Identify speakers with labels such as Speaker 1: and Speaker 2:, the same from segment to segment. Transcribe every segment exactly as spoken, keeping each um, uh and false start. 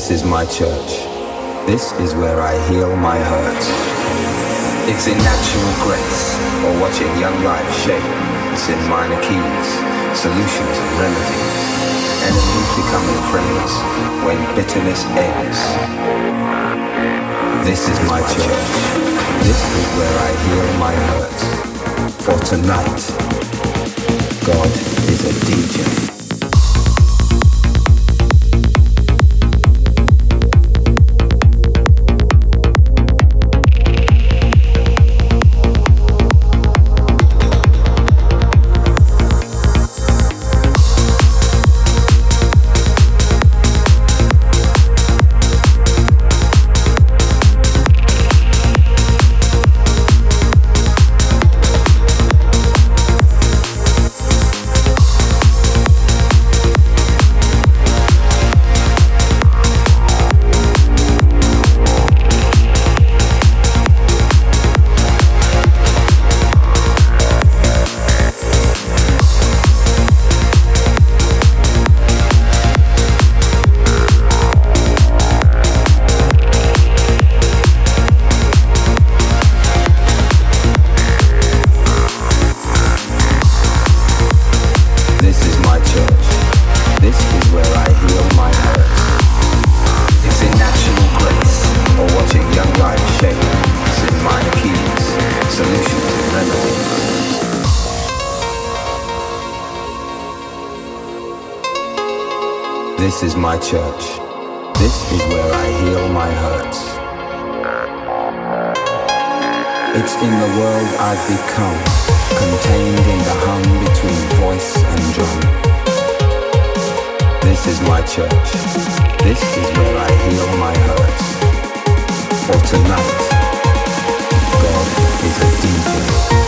Speaker 1: This is my church. This is where I heal my hurts. It's in natural grace, or watching young life shape. It's in minor keys, solutions and remedies. Enemies becoming friends when bitterness ends. This is my church. This is where I heal my hurts. For tonight, God is a D J. This is my church. This is where I heal my hurts. It's in the world I've become, contained in the hum between voice and drum. This is my church. This is where I heal my hurts. For tonight, God is a D J.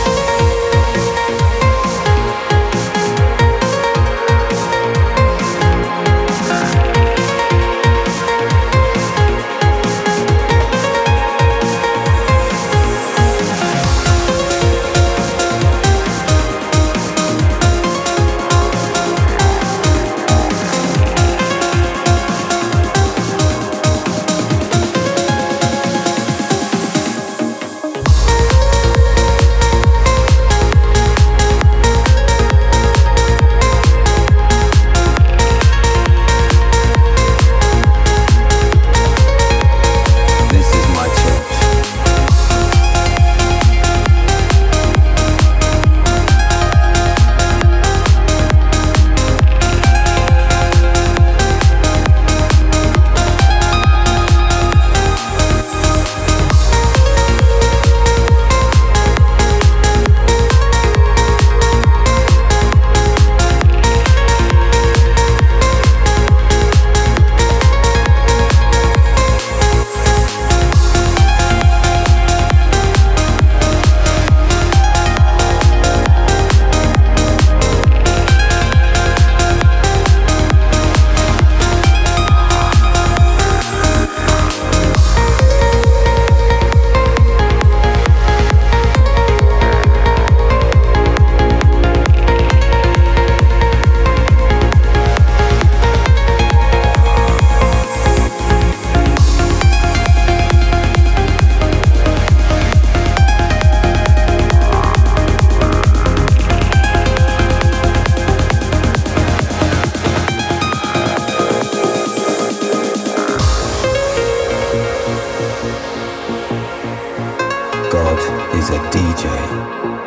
Speaker 1: God is a D J.